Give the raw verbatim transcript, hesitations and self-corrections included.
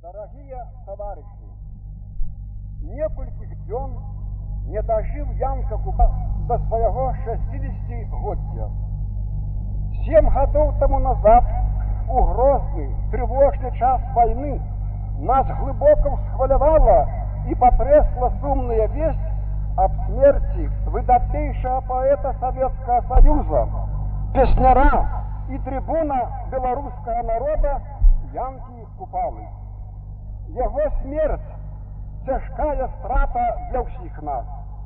Дорогие товарищи, некольких дзён не дожил Янка Купала до своего шестидесятигодия. Семь годов тому назад, у грозный, тревожный час войны, нас глубоко всхвалевала и потрясла сумная весть об смерти выдатнейшего поэта Советского Союза, песняра и трибуна белорусского народа Янки Купалы. Его смерть – тяжкая страта для всех нас.